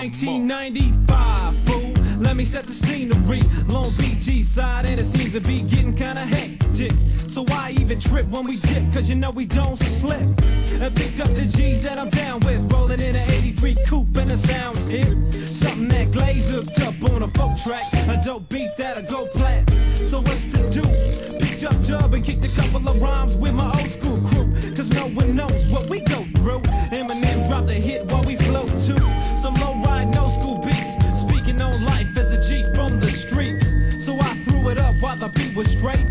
1995, fool. Let me set the scenery. Long Beach East Side, and it seems to be getting kinda hectic. So why even trip when we dip? Cause you know we don't slip. I picked up the G's that I'm down with. Rolling in an 83 coupe and the sounds hit. Something that Glaze hooked up on a folk track. A dope beat that'll go plat.